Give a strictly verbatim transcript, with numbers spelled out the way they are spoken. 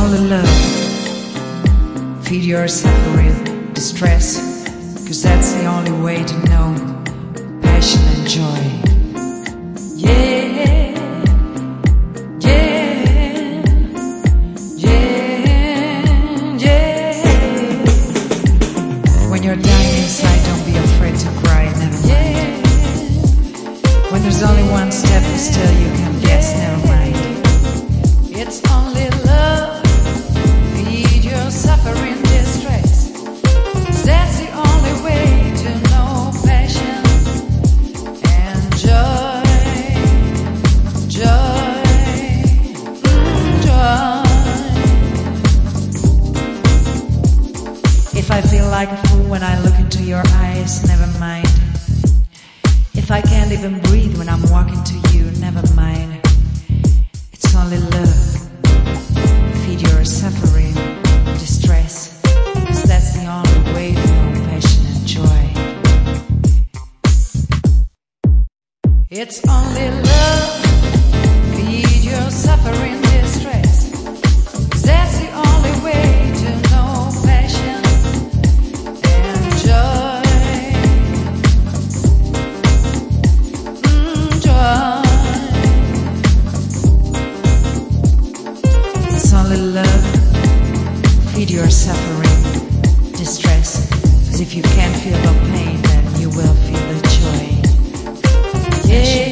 only love. Feed your suffering, distress, 'cause that's the only way to know passion and joy. Yeah, yeah, yeah, yeah. When you're dying inside, don't be afraid to cry, never mind. When there's only one step and still you can guess, never mind. It's only love. Feed your suffering, distress, 'cause that's the only way to know passion and joy, joy, mm, joy. If I feel like a fool when I look into your eyes, never mind. If I can't even breathe when I'm walking to you, never mind. It's only love. Feed your suffering, distress, 'cause that's the only way to know passion and joy. It's only love. Feed your suffering, distress, 'cause that's the only way to know passion and joy. Mm, joy. It's only love. Feed your suffering, distress, 'cause if you can't feel the pain, then you will feel the joy. Yeah.